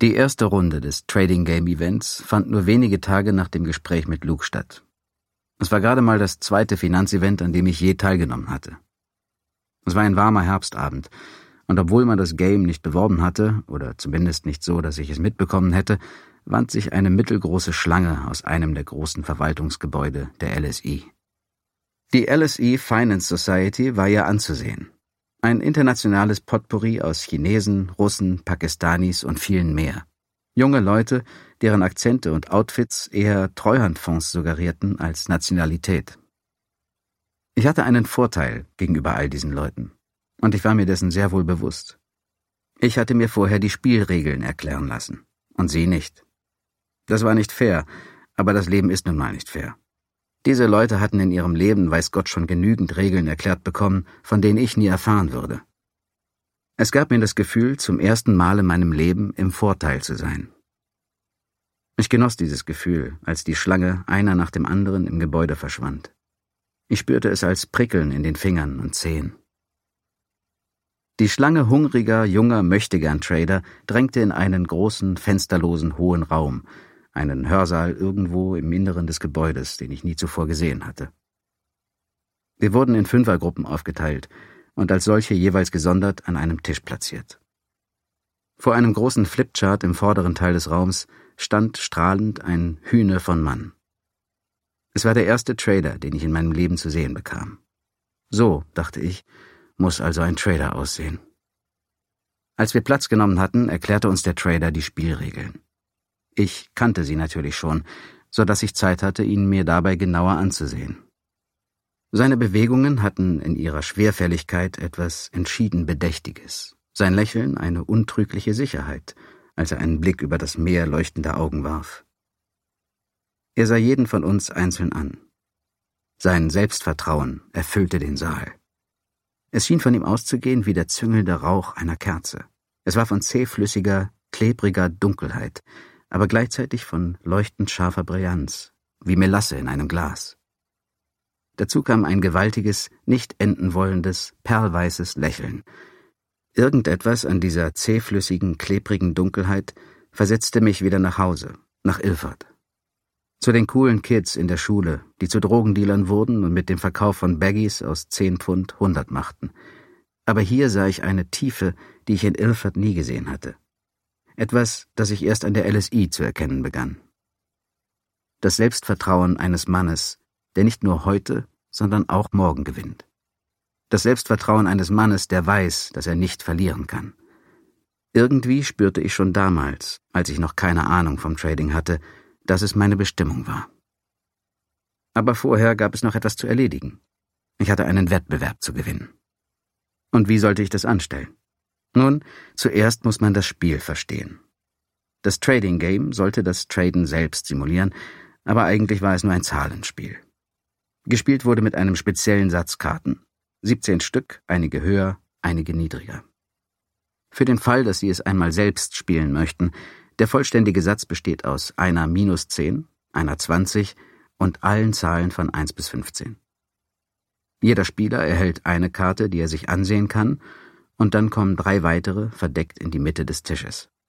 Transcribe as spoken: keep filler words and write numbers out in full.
Die erste Runde des Trading Game Events fand nur wenige Tage nach dem Gespräch mit Luke statt. Es war gerade mal das zweite Finanzevent, an dem ich je teilgenommen hatte. Es war ein warmer Herbstabend, und obwohl man das Game nicht beworben hatte, oder zumindest nicht so, dass ich es mitbekommen hätte, wand sich eine mittelgroße Schlange aus einem der großen Verwaltungsgebäude der L S I. Die L S I Finance Society war ja anzusehen. Ein internationales Potpourri aus Chinesen, Russen, Pakistanis und vielen mehr. Junge Leute, deren Akzente und Outfits eher Treuhandfonds suggerierten als Nationalität. Ich hatte einen Vorteil gegenüber all diesen Leuten, und ich war mir dessen sehr wohl bewusst. Ich hatte mir vorher die Spielregeln erklären lassen, und sie nicht. Das war nicht fair, aber das Leben ist nun mal nicht fair. Diese Leute hatten in ihrem Leben, weiß Gott, schon genügend Regeln erklärt bekommen, von denen ich nie erfahren würde. Es gab mir das Gefühl, zum ersten Mal in meinem Leben im Vorteil zu sein. Ich genoss dieses Gefühl, als die Schlange einer nach dem anderen im Gebäude verschwand. Ich spürte es als Prickeln in den Fingern und Zehen. Die Schlange hungriger, junger Möchtegern-Trader drängte in einen großen, fensterlosen, hohen Raum, einen Hörsaal irgendwo im Inneren des Gebäudes, den ich nie zuvor gesehen hatte. Wir wurden in Fünfergruppen aufgeteilt und als solche jeweils gesondert an einem Tisch platziert. Vor einem großen Flipchart im vorderen Teil des Raums stand strahlend ein Hühne von Mann. Es war der erste Trader, den ich in meinem Leben zu sehen bekam. So, dachte ich, muss also ein Trader aussehen. Als wir Platz genommen hatten, erklärte uns der Trader die Spielregeln. Ich kannte sie natürlich schon, so dass ich Zeit hatte, ihn mir dabei genauer anzusehen. Seine Bewegungen hatten in ihrer Schwerfälligkeit etwas entschieden Bedächtiges, sein Lächeln eine untrügliche Sicherheit, als er einen Blick über das Meer leuchtender Augen warf. Er sah jeden von uns einzeln an. Sein Selbstvertrauen erfüllte den Saal. Es schien von ihm auszugehen wie der züngelnde Rauch einer Kerze. Es war von zähflüssiger, klebriger Dunkelheit, aber gleichzeitig von leuchtend scharfer Brillanz, wie Melasse in einem Glas. Dazu kam ein gewaltiges, nicht enden wollendes, perlweißes Lächeln. Irgendetwas an dieser zähflüssigen, klebrigen Dunkelheit versetzte mich wieder nach Hause, nach Ilford. Zu den coolen Kids in der Schule, die zu Drogendealern wurden und mit dem Verkauf von Baggies aus zehn Pfund hundert machten. Aber hier sah ich eine Tiefe, die ich in Ilford nie gesehen hatte. Etwas, das ich erst an der L S I zu erkennen begann. Das Selbstvertrauen eines Mannes, der nicht nur heute, sondern auch morgen gewinnt. Das Selbstvertrauen eines Mannes, der weiß, dass er nicht verlieren kann. Irgendwie spürte ich schon damals, als ich noch keine Ahnung vom Trading hatte, dass es meine Bestimmung war. Aber vorher gab es noch etwas zu erledigen. Ich hatte einen Wettbewerb zu gewinnen. Und wie sollte ich das anstellen? Nun, zuerst muss man das Spiel verstehen. Das Trading Game sollte das Traden selbst simulieren, aber eigentlich war es nur ein Zahlenspiel. Gespielt wurde mit einem speziellen Satz Karten. siebzehn Stück, einige höher, einige niedriger. Für den Fall, dass Sie es einmal selbst spielen möchten, der vollständige Satz besteht aus einer minus zehn, einer zwanzig und allen Zahlen von eins bis fünfzehn. Jeder Spieler erhält eine Karte, die er sich ansehen kann, und dann kommen drei weitere verdeckt in die Mitte des Tisches.